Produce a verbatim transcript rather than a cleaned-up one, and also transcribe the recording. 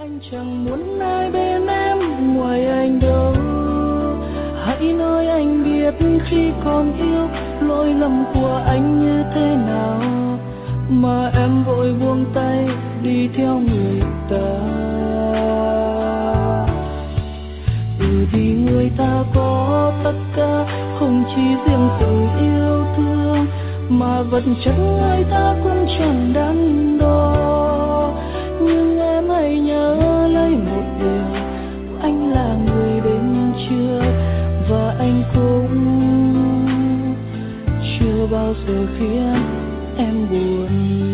Anh chẳng muốn ai bên em ngoài anh đâu. Hãy nói anh biết khi còn yêu lỗi lầm của anh như thế nào mà em vội buông tay đi theo người ta. Ừ vì người ta có tất cả, không chỉ riêng sự yêu thương mà vật chất người ta cũng chẳng đắn đo. Nhưng em hãy nhớ lấy một điều, anh là người đến chưa và anh cũng chưa bao giờ khiến em buồn.